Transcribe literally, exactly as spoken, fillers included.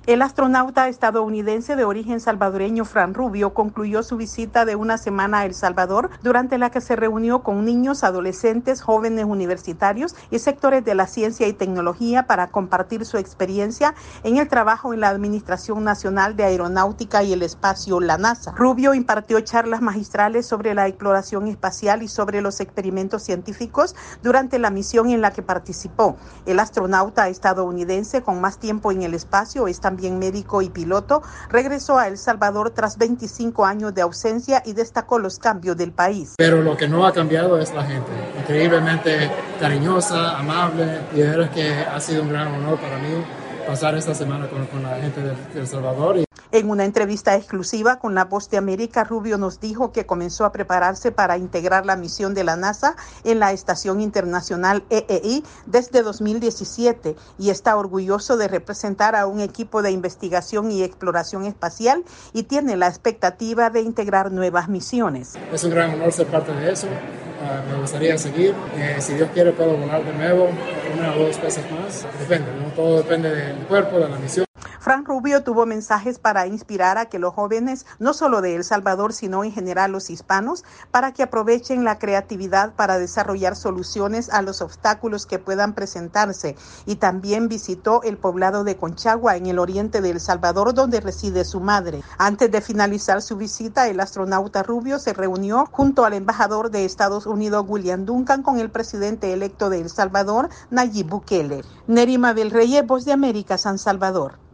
El astronauta estadounidense de origen salvadoreño Fran Rubio concluyó su visita de una semana a El Salvador, durante la que se reunió con niños, adolescentes, jóvenes universitarios y sectores de la ciencia y tecnología para compartir su experiencia en el trabajo en la Administración Nacional de Aeronáutica y el Espacio, la NASA. Rubio impartió charlas magistrales sobre la exploración espacial y sobre los experimentos científicos durante la misión en la que participó. El astronauta estadounidense con más tiempo en el espacio es también médico y piloto, regresó a El Salvador tras veinticinco años de ausencia y destacó los cambios del país. Pero lo que no ha cambiado es la gente, increíblemente cariñosa, amable, y de verdad que ha sido un gran honor para mí pasar esta semana con, con la gente de, de El Salvador. Y en una entrevista exclusiva con La Voz de América, Rubio nos dijo que comenzó a prepararse para integrar la misión de la NASA en la Estación Internacional E E I desde dos mil diecisiete y está orgulloso de representar a un equipo de investigación y exploración espacial y tiene la expectativa de integrar nuevas misiones. Es un gran honor ser parte de eso. Uh, me gustaría seguir. Eh, si Dios quiere, puedo volar de nuevo una o dos veces más. Depende, ¿no? Todo depende del cuerpo, de la misión. Fran Rubio tuvo mensajes para inspirar a que los jóvenes, no solo de El Salvador, sino en general los hispanos, para que aprovechen la creatividad para desarrollar soluciones a los obstáculos que puedan presentarse. Y también visitó el poblado de Conchagua, en el oriente de El Salvador, donde reside su madre. Antes de finalizar su visita, el astronauta Rubio se reunió junto al embajador de Estados Unidos, William Duncan, con el presidente electo de El Salvador, Nayib Bukele. Nerima del Reyes, Voz de América, San Salvador.